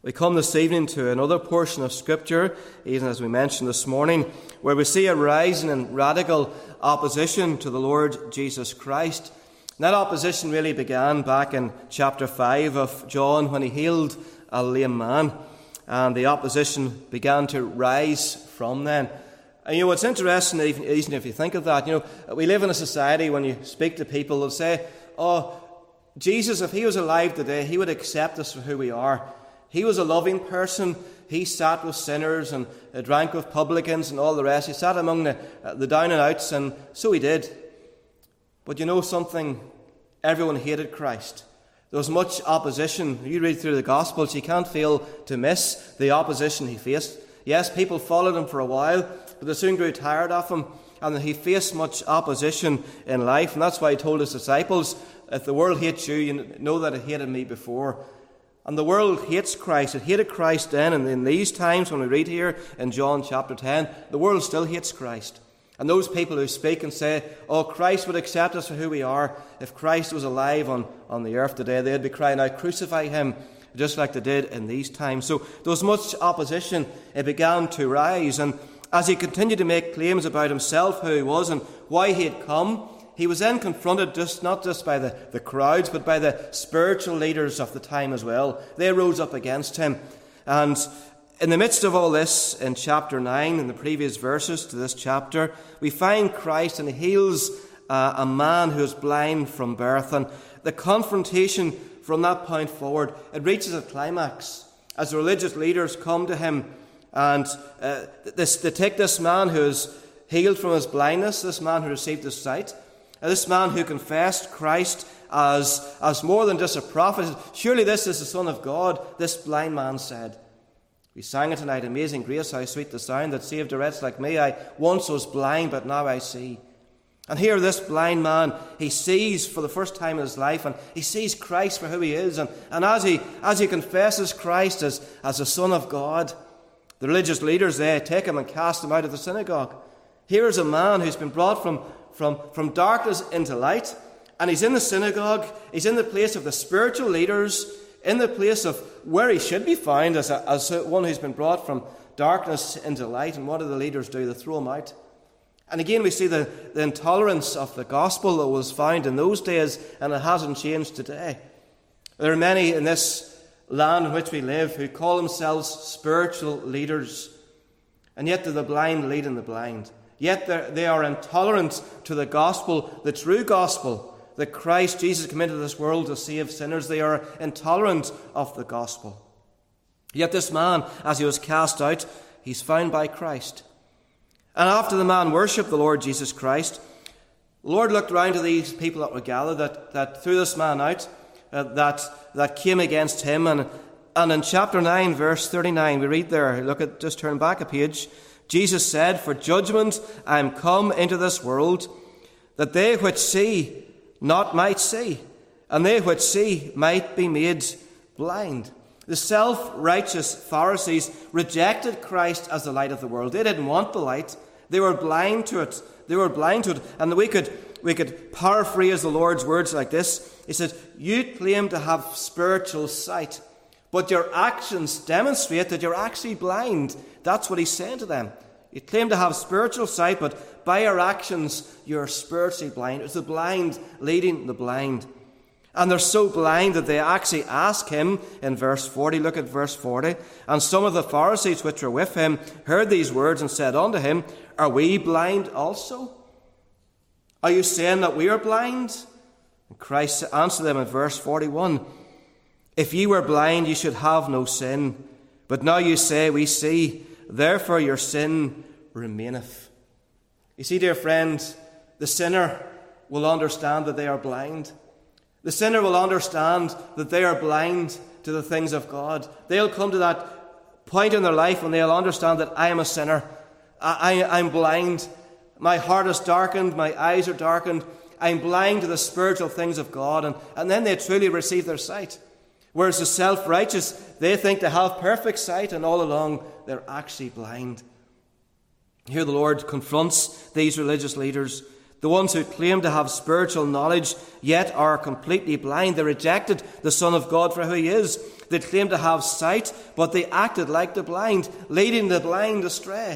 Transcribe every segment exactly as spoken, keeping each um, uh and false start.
We come this evening to another portion of Scripture, even as we mentioned this morning, where we see a rising and radical opposition to the Lord Jesus Christ. And that opposition really began back in chapter five of John when he healed a lame man. And the opposition began to rise from then. And you know, it's interesting, even, even if you think of that, you know, we live in a society when you speak to people, they'll say, oh, Jesus, if he was alive today, he would accept us for who we are. He was a loving person. He sat with sinners and uh, drank with publicans and all the rest. He sat among the, uh, the down and outs, and so he did. But you know something? Everyone hated Christ. There was much opposition. You read through the Gospels, you can't fail to miss the opposition he faced. Yes, people followed him for a while, but they soon grew tired of him, and he faced much opposition in life. And that's why he told his disciples, if the world hates you, you know that it hated me before. And the world hates Christ. It hated Christ then, and in these times when we read here in John chapter ten, the world still hates Christ. And those people who speak and say, oh, Christ would accept us for who we are, if Christ was alive on, on the earth today, they'd be crying out, crucify him, just like they did in these times. So there was much opposition. It began to rise, and as he continued to make claims about himself, who he was and why he had come, he was then confronted just not just by the, the crowds, but by the spiritual leaders of the time as well. They rose up against him. And in the midst of all this, in chapter nine, in the previous verses to this chapter, we find Christ, and he heals uh, a man who is blind from birth. And the confrontation from that point forward, it reaches a climax as the religious leaders come to him, and uh, this, they take this man who is healed from his blindness, this man who received his sight, this man who confessed Christ as, as more than just a prophet. Surely this is the Son of God, this blind man said. We sang it tonight, Amazing Grace, how sweet the sound that saved a wretch like me. I once was blind, but now I see. And here this blind man, he sees for the first time in his life, and he sees Christ for who he is. And, and as he as he confesses Christ as, as the Son of God, the religious leaders, they take him and cast him out of the synagogue. Here is a man who's been brought from From, from darkness into light, and he's in the synagogue, he's in the place of the spiritual leaders, in the place of where he should be found as, a, as one who's been brought from darkness into light. And what do the leaders do? They throw him out. And again we see the, the intolerance of the gospel that was found in those days, and it hasn't changed today. There are many in this land in which we live who call themselves spiritual leaders, and yet they're the blind leading the blind. Yet they are intolerant to the gospel, the true gospel, that Christ Jesus came into this world to save sinners. They are intolerant of the gospel. Yet this man, as he was cast out, he's found by Christ. And after the man worshipped the Lord Jesus Christ, the Lord looked round to these people that were gathered, that, that threw this man out, uh, that, that came against him. And, and in chapter nine, verse thirty-nine, we read there, look at, just turn back a page, Jesus said, for judgment I am come into this world, that they which see not might see, and they which see might be made blind. The self-righteous Pharisees rejected Christ as the light of the world. They didn't want the light. They were blind to it. They were blind to it. And we could, we could paraphrase the Lord's words like this. He said, you claim to have spiritual sight, but your actions demonstrate that you're actually blind. That's what he's saying to them. You claim to have spiritual sight, but by your actions, you're spiritually blind. It's the blind leading the blind. And they're so blind that they actually ask him in verse forty. Look at verse forty. And some of the Pharisees which were with him heard these words and said unto him, are we blind also? Are you saying that we are blind? And Christ answered them in verse forty-one. If ye were blind, ye should have no sin. But now you say, we see, therefore your sin remaineth. You see, dear friends, the sinner will understand that they are blind. The sinner will understand that they are blind to the things of God. They'll come to that point in their life when they'll understand that I am a sinner. I, I, I'm blind. My heart is darkened. My eyes are darkened. I'm blind to the spiritual things of God. And, and then they truly receive their sight. Whereas the self-righteous, they think they have perfect sight, and all along they're actually blind. Here the Lord confronts these religious leaders. The ones who claim to have spiritual knowledge yet are completely blind. They rejected the Son of God for who he is. They claimed to have sight, but they acted like the blind, leading the blind astray.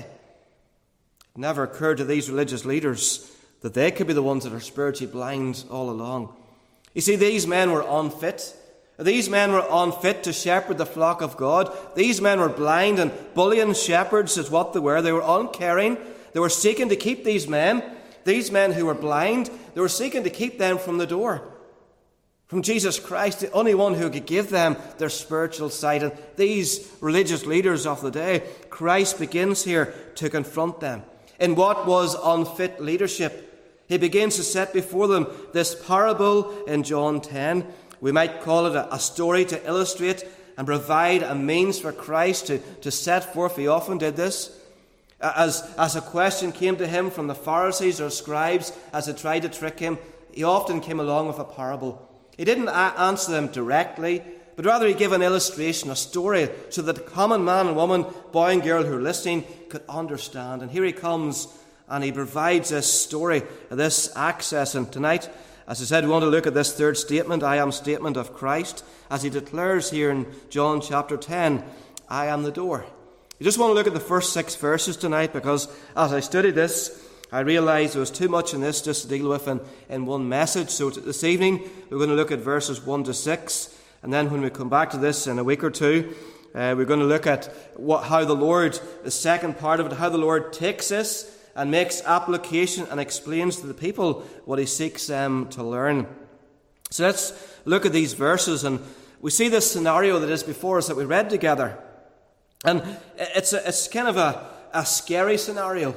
It never occurred to these religious leaders that they could be the ones that are spiritually blind all along. You see, these men were unfit. These men were unfit to shepherd the flock of God. These men were blind and bullying shepherds is what they were. They were uncaring. They were seeking to keep these men, these men who were blind, they were seeking to keep them from the door, from Jesus Christ, the only one who could give them their spiritual sight. And these religious leaders of the day, Christ begins here to confront them in what was unfit leadership. He begins to set before them this parable in John ten. We might call it a, a story to illustrate and provide a means for Christ to, to set forth. He often did this. As, as a question came to him from the Pharisees or scribes as they tried to trick him, he often came along with a parable. He didn't a- answer them directly, but rather he gave an illustration, a story, so that the common man and woman, boy and girl who are listening could understand. And here he comes and he provides this story, this access. And tonight, as I said, we want to look at this third statement, I am statement of Christ, as he declares here in John chapter ten, I am the door. You just want to look at the first six verses tonight, because as I studied this, I realized there was too much in this just to deal with in, in one message. So this evening, we're going to look at verses one to six. And then when we come back to this in a week or two, uh, we're going to look at what, how the Lord, the second part of it, how the Lord takes this and makes application and explains to the people what he seeks them to learn. So let's look at these verses, and we see this scenario that is before us that we read together. And it's a, it's kind of a, a scary scenario.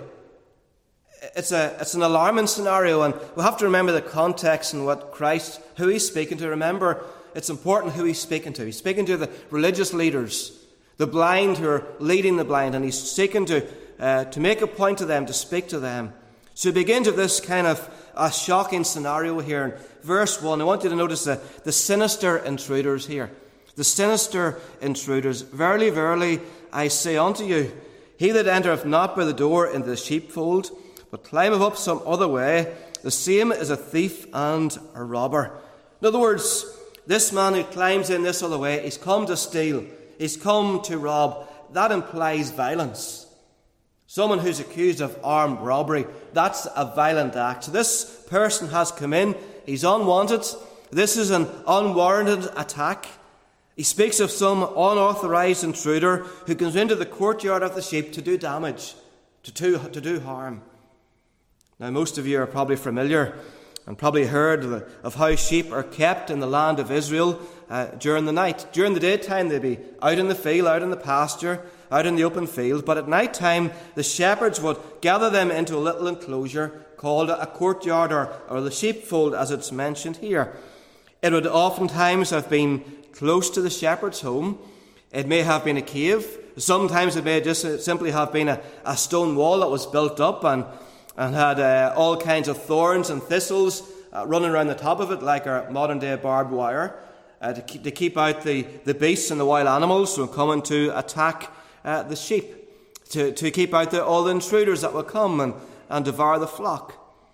It's a it's an alarming scenario, and we have to remember the context and what Christ, who he's speaking to. Remember, it's important who he's speaking to. He's speaking to the religious leaders, the blind who are leading the blind, and he's seeking to uh, to make a point to them, to speak to them. So he begins with this kind of a shocking scenario here. In verse one, I want you to notice the, the sinister intruders here. The sinister intruders. Verily, verily, I say unto you, he that entereth not by the door into the sheepfold, but climbeth up some other way, the same is a thief and a robber. In other words, this man who climbs in this other way, he's come to steal. He's come to rob. That implies violence. Someone who's accused of armed robbery, that's a violent act. So this person has come in. He's unwanted. This is an unwarranted attack. He speaks of some unauthorized intruder who comes into the courtyard of the sheep to do damage, to do, to do harm. Now, most of you are probably familiar and probably heard of how sheep are kept in the land of Israel uh, during the night. During the daytime, they'd be out in the field, out in the pasture, out in the open field. But at night time, the shepherds would gather them into a little enclosure called a courtyard, or, or the sheepfold, as it's mentioned here. It would oftentimes have been close to the shepherd's home. It may have been a cave. Sometimes it may just simply have been a, a stone wall that was built up and and had uh, all kinds of thorns and thistles uh, running around the top of it, like our modern-day barbed wire, uh, to, keep, to keep out the, the beasts and the wild animals who are coming to attack uh, the sheep, to, to keep out the, all the intruders that will come and, and devour the flock.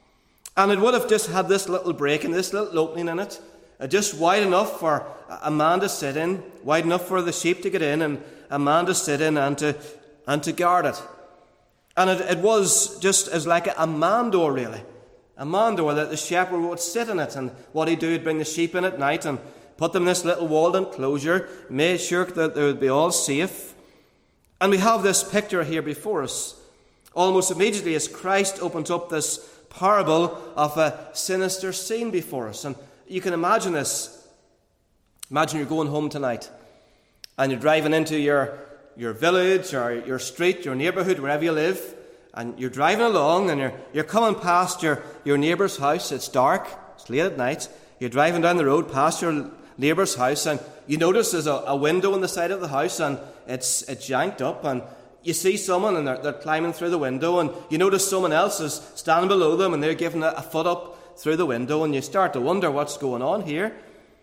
And it would have just had this little break and this little opening in it, uh, just wide enough for a man to sit in, wide enough for the sheep to get in, and a man to sit in and to, and to guard it. And it, it was just as like a, a man door, really. A man door that the shepherd would sit in it. And what he'd do, he'd bring the sheep in at night and put them in this little walled enclosure, made sure that they would be all safe. And we have this picture here before us, almost immediately as Christ opens up this parable of a sinister scene before us. And you can imagine this. Imagine you're going home tonight and you're driving into your your village or your street, your neighbourhood, wherever you live, and you're driving along and you're you're coming past your, your neighbour's house. It's dark, it's late at night. You're driving down the road past your neighbour's house, and you notice there's a, a window on the side of the house, and it's it's yanked up, and you see someone and they're, they're climbing through the window, and you notice someone else is standing below them and they're giving a, a foot up through the window, and you start to wonder what's going on here.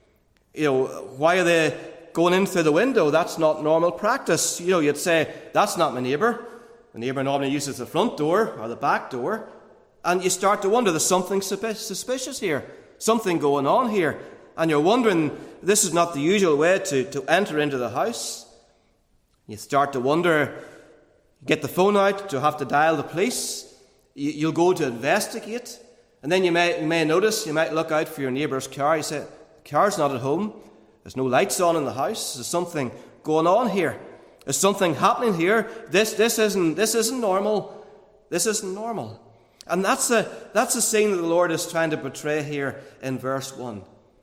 You know, why are they going in through the window? That's not normal practice. You know, you'd say, that's not my neighbour. The neighbour normally uses the front door or the back door. And you start to wonder, there's something suspicious here, something going on here. And you're wondering, this is not the usual way to, to enter into the house. You start to wonder, you get the phone out to have to dial the police. You, you'll go to investigate. And then you may, you may notice, you might look out for your neighbour's car. You say, the car's not at home. There's no lights on in the house. There's something going on here. There's something happening here. This, this, isn't, this isn't normal. This isn't normal. And that's the, that's the scene that the Lord is trying to portray here in verse one.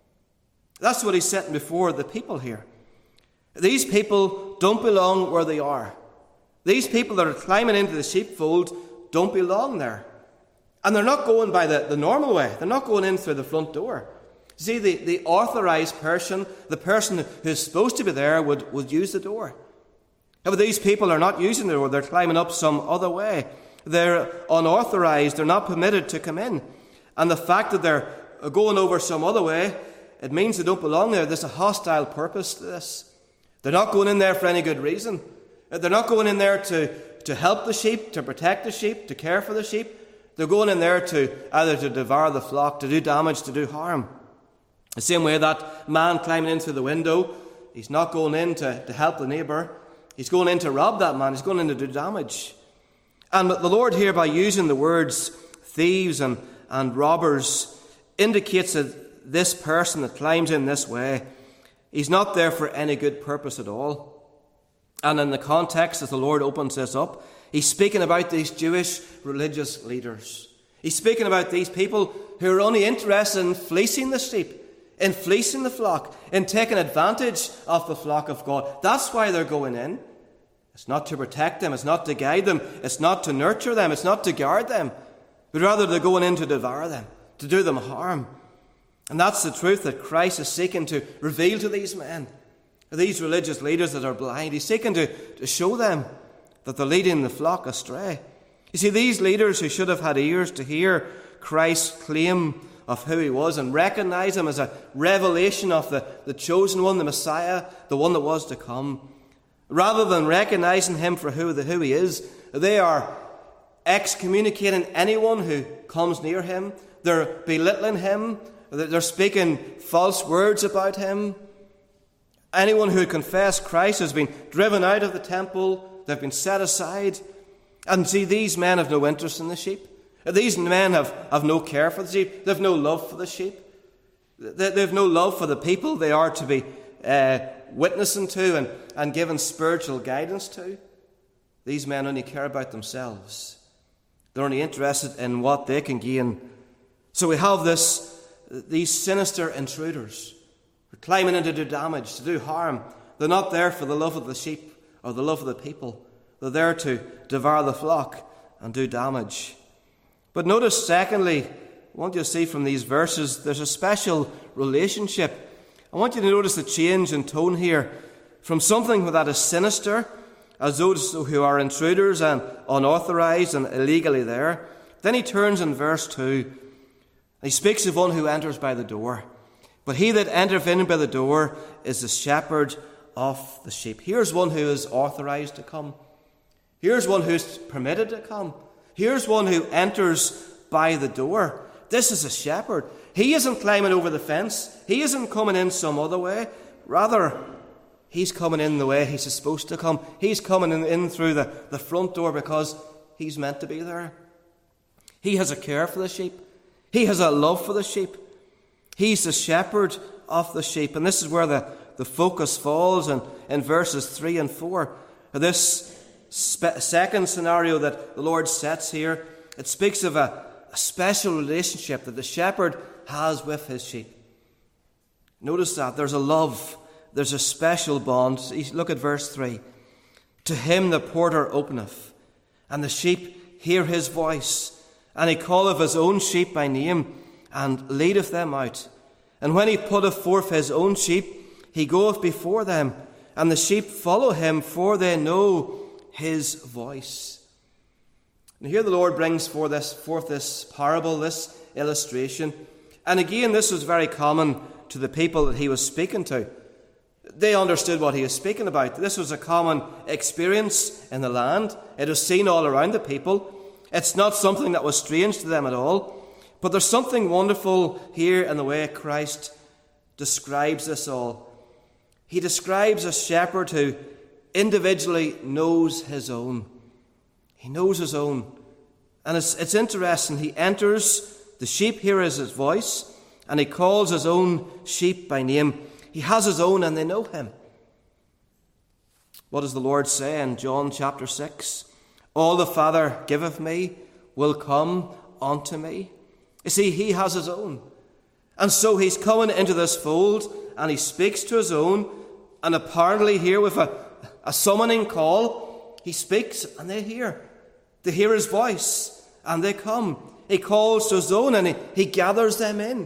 That's what he's setting before the people here. These people don't belong where they are. These people that are climbing into the sheepfold don't belong there. And they're not going by the, the normal way. They're not going in through the front door. See, the, the authorized person, the person who's supposed to be there, would, would use the door. But these people are not using the door. They're climbing up some other way. They're unauthorized. They're not permitted to come in. And the fact that they're going over some other way, it means they don't belong there. There's a hostile purpose to this. They're not going in there for any good reason. They're not going in there to, to help the sheep, to protect the sheep, to care for the sheep. They're going in there to either to devour the flock, to do damage, to do harm. The same way that man climbing in through the window, he's not going in to, to help the neighbour. He's going in to rob that man. He's going in to do damage. And the Lord here, by using the words thieves and, and robbers, indicates that this person that climbs in this way, he's not there for any good purpose at all. And in the context as the Lord opens this up, he's speaking about these Jewish religious leaders. He's speaking about these people who are only interested in fleecing the sheep, in fleecing the flock, in taking advantage of the flock of God. That's why they're going in. It's not to protect them. It's not to guide them. It's not to nurture them. It's not to guard them. But rather they're going in to devour them, to do them harm. And that's the truth that Christ is seeking to reveal to these men, these religious leaders that are blind. He's seeking to, to show them that they're leading the flock astray. You see, these leaders who should have had ears to hear Christ's claim of who he was and recognize him as a revelation of the, the chosen one, the Messiah, the one that was to come, rather than recognizing him for who, the, who he is, they are excommunicating anyone who comes near him. They're belittling him. They're speaking false words about him. Anyone who confessed Christ has been driven out of the temple. They've been set aside. And see, these men have no interest in the sheep. These men have, have no care for the sheep. They have no love for the sheep. They, they have no love for the people they are to be uh, witnessing to and, and giving spiritual guidance to. These men only care about themselves. They're only interested in what they can gain. So we have this, these sinister intruders climbing in to do damage, to do harm. They're not there for the love of the sheep or the love of the people. They're there to devour the flock and do damage. But notice, secondly, I want you to see from these verses, there's a special relationship. I want you to notice the change in tone here from something that is sinister, as those who are intruders and unauthorized and illegally there. Then he turns in verse two. He speaks of one who enters by the door. But he that entereth in by the door is the shepherd of the sheep. Here's one who is authorized to come. Here's one who's permitted to come. Here's one who enters by the door. This is a shepherd. He isn't climbing over the fence. He isn't coming in some other way. Rather, he's coming in the way he's supposed to come. He's coming in, in through the, the front door because he's meant to be there. He has a care for the sheep. He has a love for the sheep. He's the shepherd of the sheep. And this is where the, the focus falls in, in verses three and four. This spe- second scenario that the Lord sets here, it speaks of a, a special relationship that the shepherd has with his sheep. Notice that. There's a love. There's a special bond. Look at verse three. To him the porter openeth, and the sheep hear his voice. And he calleth his own sheep by name, and leadeth them out. And when he putteth forth his own sheep, he goeth before them, and the sheep follow him, for they know his voice. And here the Lord brings forth this, forth this parable, this illustration. And again, this was very common to the people that he was speaking to. They understood what he was speaking about. This was a common experience in the land. It was seen all around the people. It's not something that was strange to them at all. But there's something wonderful here in the way Christ describes this all. He describes a shepherd who individually knows his own. He knows his own. And it's, it's interesting. He enters, the sheep hear his voice, and he calls his own sheep by name. He has his own, and they know him. What does the Lord say in John chapter six? All the Father giveth me will come unto me. You see, he has his own. And so he's coming into this fold, and he speaks to his own, and apparently here with a, a summoning call, he speaks and they hear. They hear his voice, and they come. He calls to his own, and he, he gathers them in.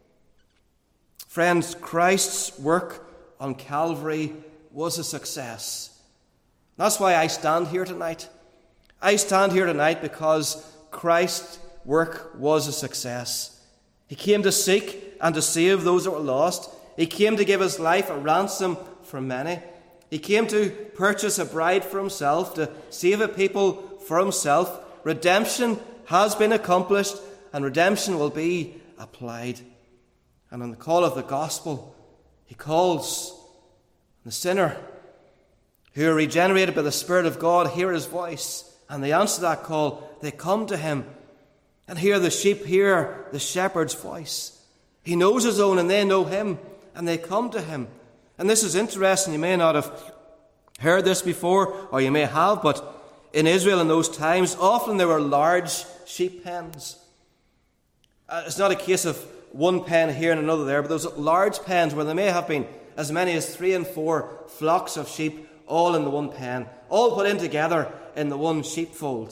Friends, Christ's work on Calvary was a success. That's why I stand here tonight. I stand here tonight because Christ's work was a success. He came to seek and to save those that were lost. He came to give his life a ransom for many. He came to purchase a bride for himself, to save a people for himself. Redemption has been accomplished, and redemption will be applied. And on the call of the gospel, he calls the sinner who are regenerated by the Spirit of God, hear his voice, and they answer that call. They come to him. And here the sheep hear the shepherd's voice. He knows his own, and they know him, and they come to him. And this is interesting. You may not have heard this before, or you may have, but in Israel in those times, often there were large sheep pens. Uh, it's not a case of one pen here and another there, but those large pens where there may have been as many as three and four flocks of sheep, all in the one pen, all put in together in the one sheepfold.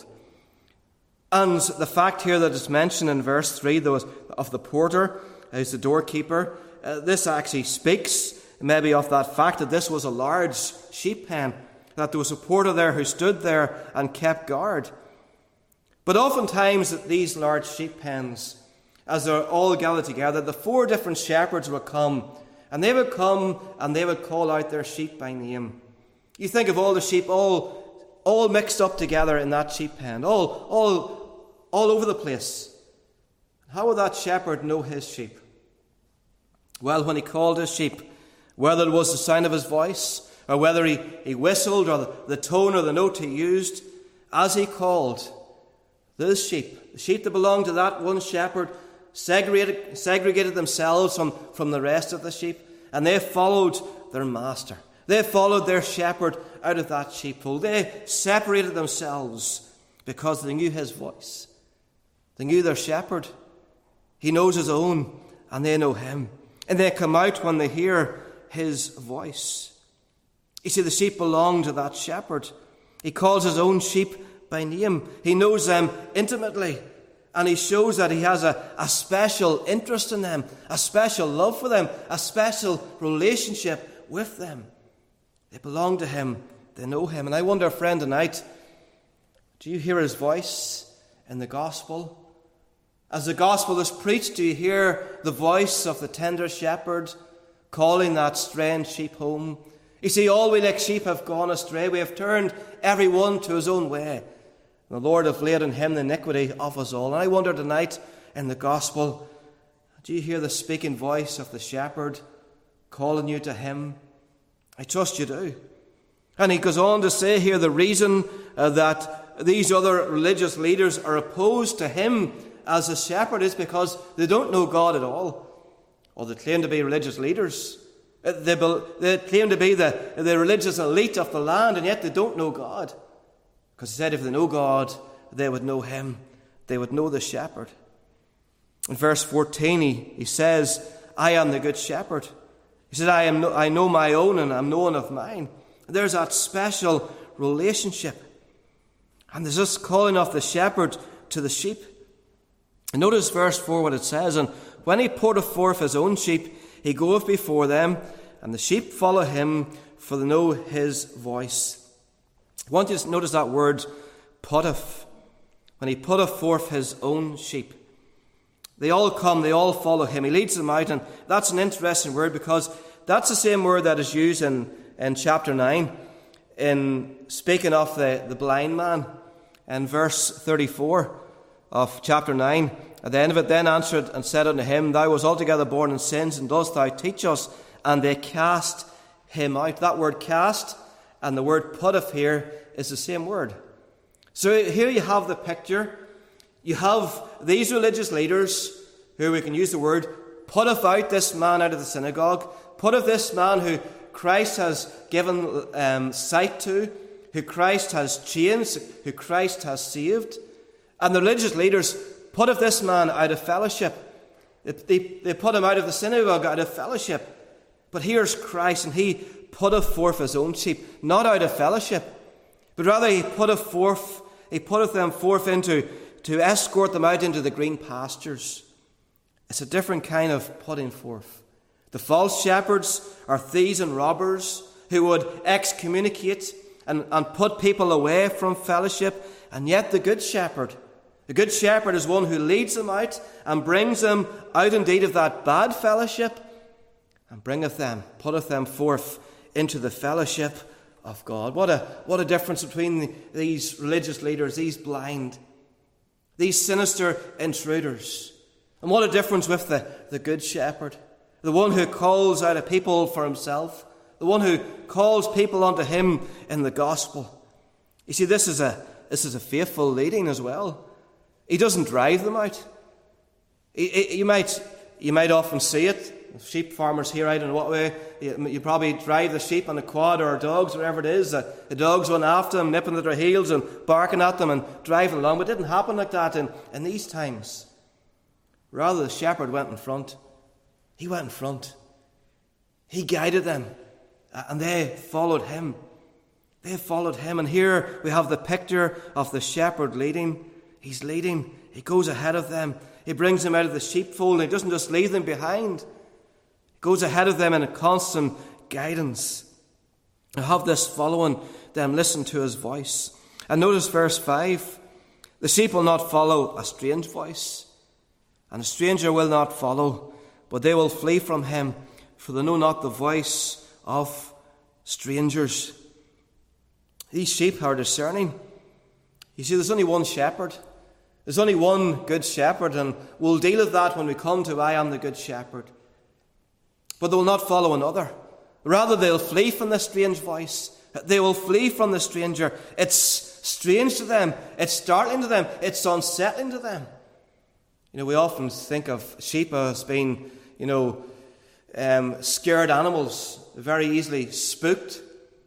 And the fact here that is mentioned in verse three of the porter, who's the doorkeeper, uh, this actually speaks maybe of that fact that this was a large sheep pen, that there was a porter there who stood there and kept guard. But oftentimes at these large sheep pens, as they're all gathered together, the four different shepherds would come, and they would come and they would call out their sheep by name. You think of all the sheep all all mixed up together in that sheep pen, all, all, all over the place. How would that shepherd know his sheep? Well, when he called his sheep, whether it was the sound of his voice, or whether he, he whistled, or the, the tone or the note he used, as he called, those sheep, the sheep that belonged to that one shepherd, segregated, segregated themselves from, from the rest of the sheep, and they followed their master. They followed their shepherd out of that sheepfold. They separated themselves because they knew his voice. They knew their shepherd. He knows his own, and they know him. And they come out when they hear his voice. You see, the sheep belong to that shepherd. He calls his own sheep by name. He knows them intimately. And he shows that he has a, a special interest in them, a special love for them, a special relationship with them. They belong to him. They know him. And I wonder, friend, tonight, do you hear his voice in the gospel? As the gospel is preached, do you hear the voice of the tender shepherd calling that strange sheep home? You see, all we like sheep have gone astray. We have turned every one to his own way. The Lord hath laid on him the iniquity of us all. And I wonder tonight in the gospel, do you hear the speaking voice of the shepherd calling you to him? I trust you do. And he goes on to say here the reason uh, that these other religious leaders are opposed to him as a shepherd is because they don't know God at all. Or they claim to be religious leaders. They, be, they claim to be the, the religious elite of the land, and yet they don't know God. Because he said if they know God, they would know him. They would know the shepherd. In verse fourteen, he, he says, I am the good shepherd. He said, I am no, I know my own, and I'm known of mine. There's that special relationship. And there's this calling of the shepherd to the sheep. And notice verse four, what it says. And when he putteth forth his own sheep, he goeth before them, and the sheep follow him, for they know his voice. I want you to notice that word, putteth. When he putteth forth his own sheep. They all come, they all follow him. He leads them out, and that's an interesting word because that's the same word that is used in, in chapter nine in speaking of the, the blind man. in verse thirty-four of chapter nine. At the end of it, then answered and said unto him, Thou wast altogether born in sins, and dost thou teach us? And they cast him out. That word cast and the word putteth here is the same word. So here you have the picture. You have these religious leaders who, we can use the word, putteth out this man out of the synagogue, putteth this man who Christ has given um, sight to, who Christ has changed, who Christ has saved. And the religious leaders putteth this man out of fellowship. They, they put him out of the synagogue, out of fellowship. But here's Christ, and he putteth forth his own sheep, not out of fellowship, but rather he putteth forth, he putteth them forth into, to escort them out into the green pastures. It's a different kind of putting forth. The false shepherds are thieves and robbers who would excommunicate and, and put people away from fellowship, and yet the good shepherd, the good shepherd is one who leads them out and brings them out indeed of that bad fellowship, and bringeth them, putteth them forth into the fellowship of God. What a, what a difference between the, these religious leaders, these blind, these sinister intruders. And what a difference with the, the good shepherd, the one who calls out a people for himself, the one who calls people unto him in the gospel. You see, this is a, this is a faithful leading as well. He doesn't drive them out. He, he, you might, you might often see it. Sheep farmers here, I don't know what way, you, you probably drive the sheep on a quad or dogs, whatever it is. The, the dogs run after them, nipping at their heels and barking at them and driving along. But it didn't happen like that in, in these times. Rather, the shepherd went in front. He went in front. He guided them, and they followed him. They followed him. And here we have the picture of the shepherd leading. He's leading. He goes ahead of them. He brings them out of the sheepfold. He doesn't just leave them behind. Goes ahead of them in a constant guidance. And have this following them listen to his voice. And notice verse five. The sheep will not follow a strange voice, and a stranger will not follow, but they will flee from him, for they know not the voice of strangers. These sheep are discerning. You see, there's only one shepherd. There's only one good shepherd, and we'll deal with that when we come to I am the good shepherd. But they will not follow another. Rather, they'll flee from the strange voice. They will flee from the stranger. It's strange to them. It's startling to them. It's unsettling to them. You know, we often think of sheep as being, you know, um, scared animals, very easily spooked.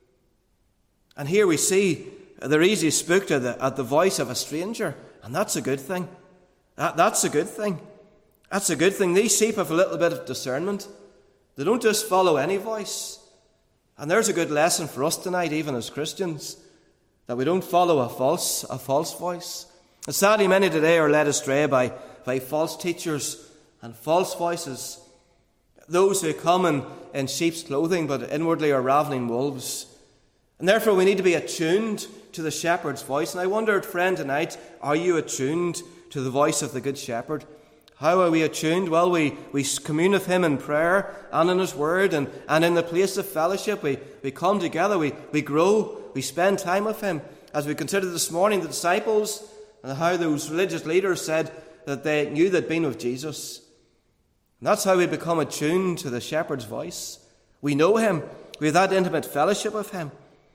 And here we see they're easily spooked at the, at the voice of a stranger. And that's a good thing. That, that's a good thing. That's a good thing. These sheep have a little bit of discernment. They don't just follow any voice. And there's a good lesson for us tonight, even as Christians, that we don't follow a false a false voice. And sadly, many today are led astray by, by false teachers and false voices. Those who come in, in sheep's clothing, but inwardly are ravening wolves. And therefore we need to be attuned to the shepherd's voice. And I wonder, friend, tonight, are you attuned to the voice of the good shepherd? How are we attuned? Well, we, we commune with him in prayer and in his word, and, and in the place of fellowship. We, we come together, we, we grow, we spend time with him. As we considered this morning, the disciples, and how those religious leaders said that they knew they'd been with Jesus. And that's how we become attuned to the shepherd's voice. We know him. We have that intimate fellowship with him.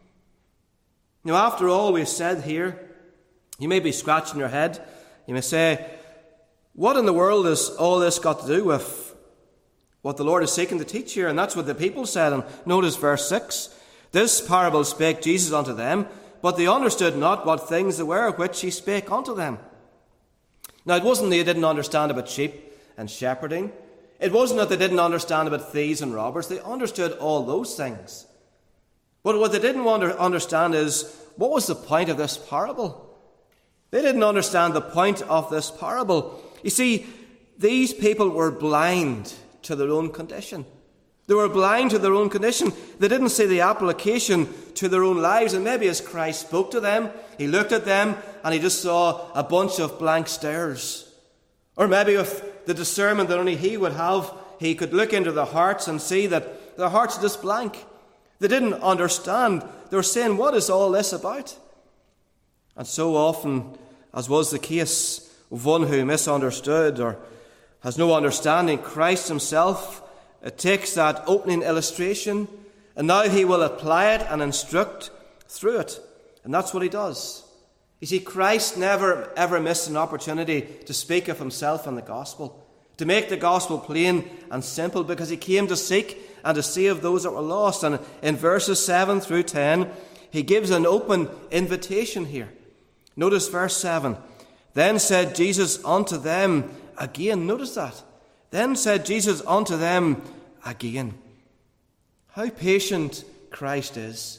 Now, after all we've said here, you may be scratching your head. You may say, what in the world has all this got to do with what the Lord is seeking to teach here? And that's what the people said. And notice verse six. This parable spake Jesus unto them, but they understood not what things they were which he spake unto them. Now, it wasn't that they didn't understand about sheep and shepherding. It wasn't that they didn't understand about thieves and robbers. They understood all those things. But what they didn't want to understand is, what was the point of this parable? They didn't understand the point of this parable. You see, these people were blind to their own condition. They were blind to their own condition. They didn't see the application to their own lives. And maybe as Christ spoke to them, he looked at them and he just saw a bunch of blank stares. Or maybe with the discernment that only he would have, he could look into their hearts and see that their hearts are just blank. They didn't understand. They were saying, what is all this about? And so often, as was the case of one who misunderstood or has no understanding, Christ himself uh, takes that opening illustration and now he will apply it and instruct through it. And that's what he does. You see, Christ never ever missed an opportunity to speak of himself and the gospel, to make the gospel plain and simple, because he came to seek and to save those that were lost. And in verses seven through ten, he gives an open invitation here. Notice verse seven. Then said Jesus unto them again. Notice that. Then said Jesus unto them again. How patient Christ is.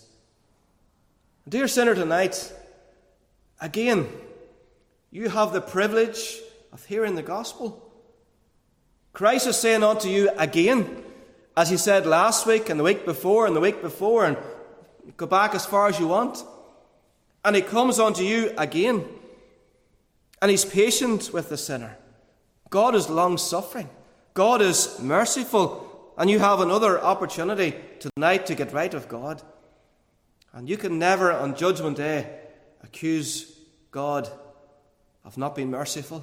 Dear sinner, tonight, again, you have the privilege of hearing the gospel. Christ is saying unto you again, as he said last week and the week before and the week before, and go back as far as you want. And he comes unto you again. And he's patient with the sinner. God is long-suffering. God is merciful. And you have another opportunity tonight to get right with God. And you can never on Judgment Day accuse God of not being merciful.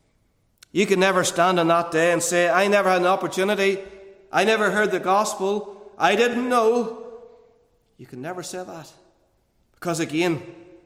You can never stand on that day and say, I never had an opportunity. I never heard the gospel. I didn't know. You can never say that. Because again,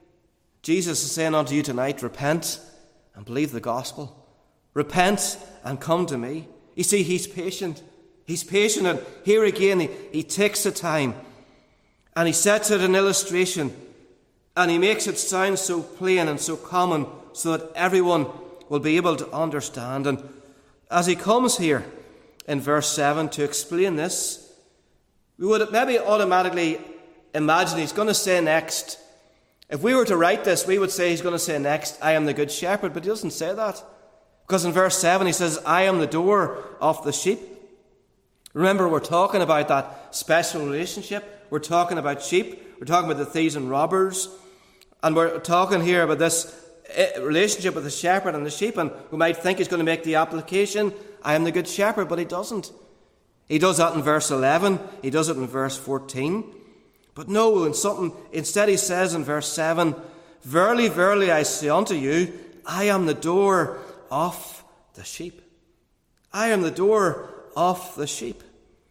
Jesus is saying unto you tonight, repent and believe the gospel. Repent and come to me. You see, he's patient. He's patient, and here again he, he takes the time and he sets it in illustration and he makes it sound so plain and so common so that everyone will be able to understand. And as he comes here in verse seven to explain this, we would maybe automatically imagine he's going to say next. If we were to write this, we would say he's going to say next, I am the good shepherd, but he doesn't say that. Because in verse seven he says, I am the door of the sheep. Remember, we're talking about that special relationship. We're talking about sheep. We're talking about the thieves and robbers. And we're talking here about this relationship with the shepherd and the sheep. And we might think he's going to make the application, I am the good shepherd, but he doesn't. He does that in verse eleven. He does it in verse fourteen. But no, in something, instead he says in verse seven, Verily, verily, I say unto you, I am the door of the sheep. I am the door of the sheep.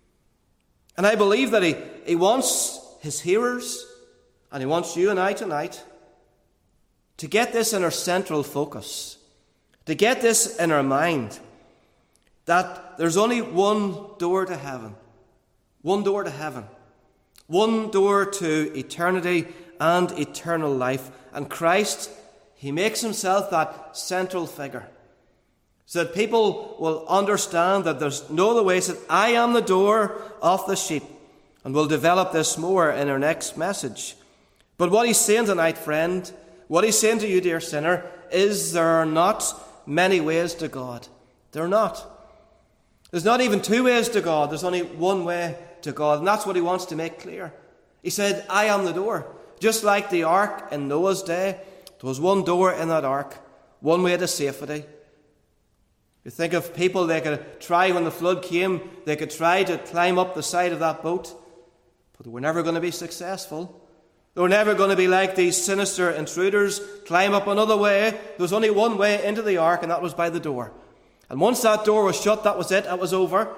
And I believe that he, he wants his hearers, and he wants you and I tonight, to get this in our central focus, to get this in our mind, that there's only one door to heaven, one door to heaven, one door to eternity and eternal life. And Christ, he makes himself that central figure, so that people will understand that there's no other way. That I am the door of the sheep. And we'll develop this more in our next message. But what he's saying tonight, friend, what he's saying to you, dear sinner, is there are not many ways to God. There are not. There's not even two ways to God. There's only one way to God. And that's what he wants to make clear. He said, I am the door. Just like the ark in Noah's day, there was one door in that ark, one way to safety. You think of people, they could try, when the flood came, they could try to climb up the side of that boat, but they were never going to be successful. They were never going to be like these sinister intruders, climb up another way. There was only one way into the ark, and that was by the door. And once that door was shut, that was it, that was over.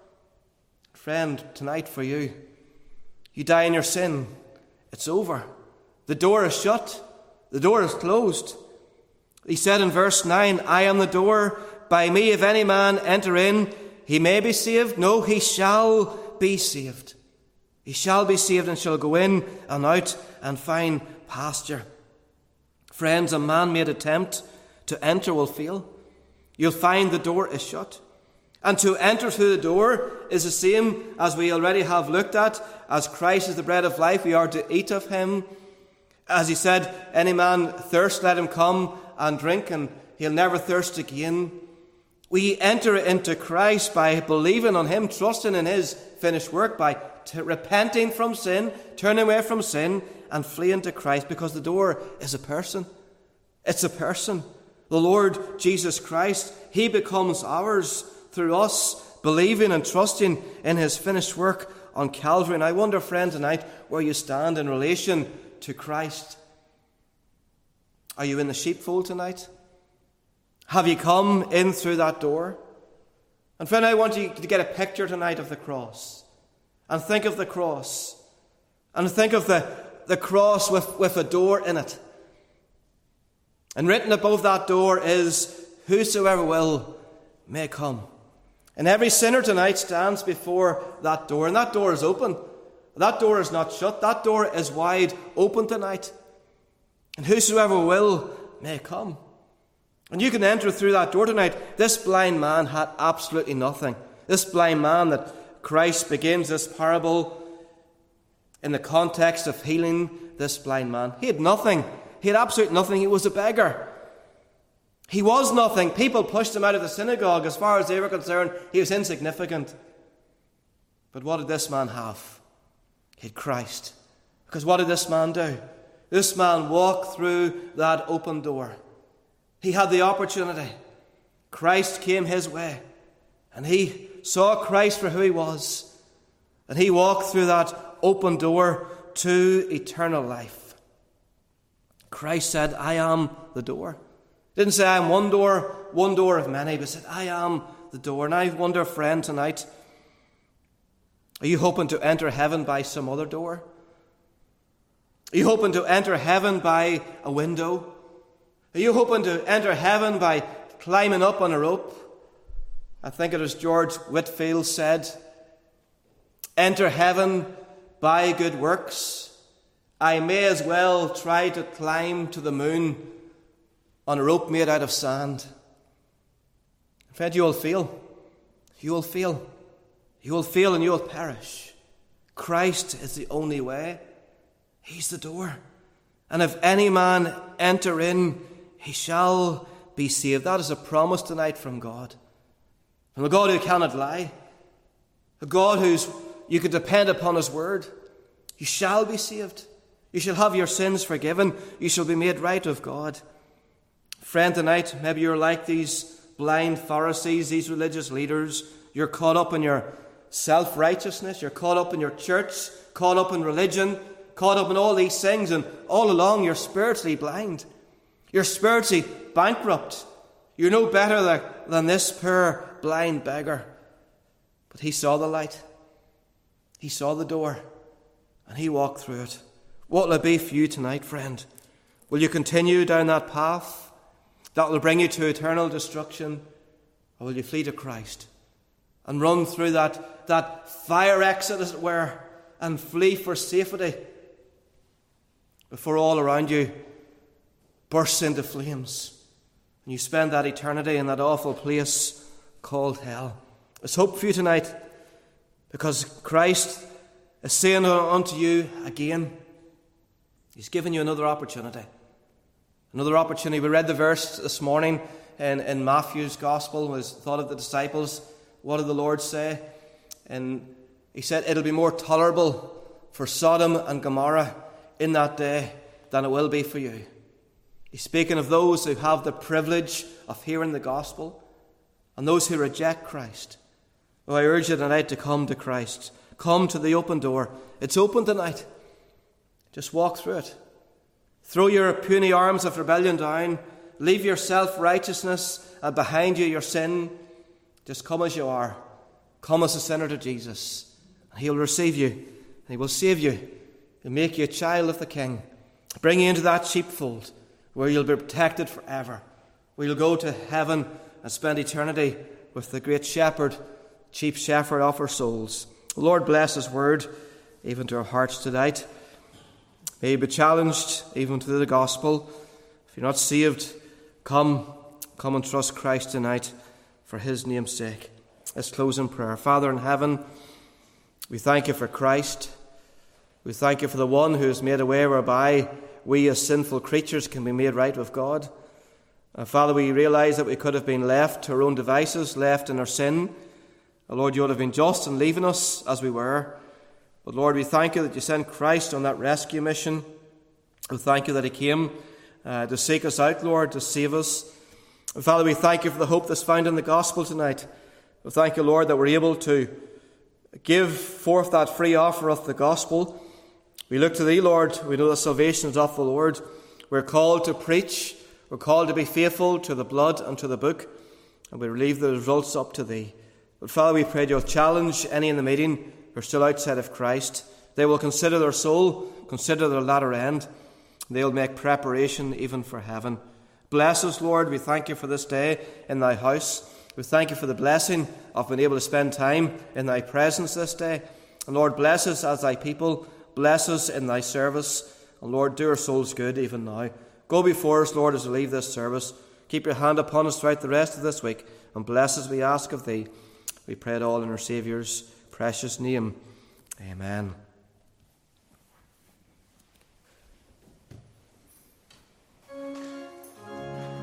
Friend, tonight for you, you die in your sin, it's over. The door is shut. The door is closed. He said in verse nine, I am the door. By me, if any man enter in, he may be saved. No, he shall be saved. He shall be saved and shall go in and out and find pasture. Friends, a man-made attempt to enter will fail. You'll find the door is shut. And to enter through the door is the same as we already have looked at. As Christ is the bread of life, we are to eat of him. As he said, any man thirst, let him come and drink, and he'll never thirst again. We enter into Christ by believing on him, trusting in his finished work, by t- repenting from sin, turning away from sin, and fleeing to Christ, because the door is a person. It's a person. The Lord Jesus Christ, he becomes ours through us, believing and trusting in his finished work on Calvary. And I wonder, friend, tonight, where you stand in relation to Christ. Are you in the sheepfold tonight? Have you come in through that door? And friend, I want you to get a picture tonight of the cross. And think of the cross. And think of the, the cross with, with a door in it. And written above that door is, whosoever will may come. And every sinner tonight stands before that door. And that door is open. That door is not shut. That door is wide open tonight. And whosoever will may come. And you can enter through that door tonight. This blind man had absolutely nothing. This blind man that Christ begins this parable in the context of healing this blind man. He had nothing. He had absolutely nothing. He was a beggar. He was nothing. People pushed him out of the synagogue. As far as they were concerned, he was insignificant. But what did this man have? He had Christ. Because what did this man do? This man walked through that open door. He had the opportunity. Christ came his way. And he saw Christ for who he was. And he walked through that open door to eternal life. Christ said, I am the door. Didn't say I am one door, one door of many, but said, I am the door. And I wonder, friend, tonight, are you hoping to enter heaven by some other door? Are you hoping to enter heaven by a window? Are you hoping to enter heaven by climbing up on a rope? I think it is George Whitefield said, enter heaven by good works. I may as well try to climb to the moon on a rope made out of sand. In fact, you will fail. You will fail. You will fail and you will perish. Christ is the only way. He's the door. And if any man enter in, he shall be saved. That is a promise tonight from God. From a God who cannot lie. A God who's you can depend upon his word. You shall be saved. You shall have your sins forgiven. You shall be made right with God. Friend, tonight, maybe you're like these blind Pharisees, these religious leaders. You're caught up in your self-righteousness. You're caught up in your church, caught up in religion, caught up in all these things, and all along you're spiritually blind. You're spiritually bankrupt. You're no better than this poor blind beggar. But he saw the light. He saw the door. And he walked through it. What will it be for you tonight, friend? Will you continue down that path that will bring you to eternal destruction? Or will you flee to Christ and run through that, that fire exit, as it were, and flee for safety before all around you bursts into flames and you spend that eternity in that awful place called hell? There's hope for you tonight, because Christ is saying unto you again, he's given you another opportunity. Another opportunity. We read the verse this morning in, in Matthew's Gospel, was thought of the disciples. What did the Lord say? And he said, it'll be more tolerable for Sodom and Gomorrah in that day than it will be for you. He's speaking of those who have the privilege of hearing the gospel and those who reject Christ. Oh, I urge you tonight to come to Christ. Come to the open door. It's open tonight. Just walk through it. Throw your puny arms of rebellion down. Leave your self-righteousness and behind you your sin. Just come as you are. Come as a sinner to Jesus. And he'll receive you. And he will save you. He'll make you a child of the King. Bring you into that sheepfold where you'll be protected forever. Where you'll go to heaven and spend eternity with the great shepherd, chief shepherd of our souls. The Lord bless his word even to our hearts tonight. May you be challenged even to the gospel. If you're not saved, come, come and trust Christ tonight for his name's sake. Let's close in prayer. Father in heaven, we thank you for Christ. We thank you for the one who has made a way whereby we as sinful creatures can be made right with God. And Father, we realize that we could have been left to our own devices, left in our sin. And Lord, you would have been just in leaving us as we were. But Lord, we thank you that you sent Christ on that rescue mission. We thank you that he came uh, to seek us out, Lord, to save us. And Father, we thank you for the hope that's found in the gospel tonight. We thank you, Lord, that we're able to give forth that free offer of the gospel. We look to thee, Lord. We know that salvation is of the Lord. We're called to preach. We're called to be faithful to the blood and to the book. And we leave the results up to thee. But Father, we pray you'll challenge any in the meeting who are still outside of Christ. They will consider their soul, consider their latter end. They'll make preparation even for heaven. Bless us, Lord. We thank you for this day in thy house. We thank you for the blessing of being able to spend time in thy presence this day. And Lord, bless us as thy people. Bless us in thy service. And Lord, do our souls good even now. Go before us, Lord, as we leave this service. Keep your hand upon us throughout the rest of this week. And bless us, we ask of thee. We pray it all in our Saviour's precious name. Amen.